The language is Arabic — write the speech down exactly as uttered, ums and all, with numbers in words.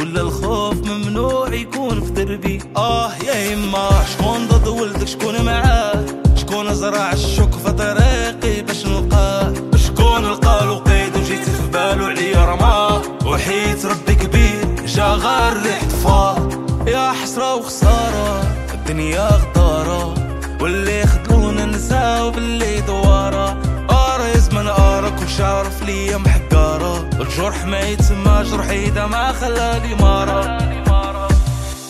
ولا الخوف ممنوع يكون في دربي. اه يا يما شكون ضد ولدك شكون معاه، شكون زرع الشوك في طريقي باش نلقاه، شكون لقالو قيد وجيت في بالو عليا رماه، وحيت ربي كبير جا غير ريح طفاه. يا حسرة وخسارة الدنيا غدارة، واللي خدلونا نساو باللي دوارة. اريز من ارى كل شعرف ليا محقارة، والجرح ما يتسمى جرحي اذا ما خلالي مارة.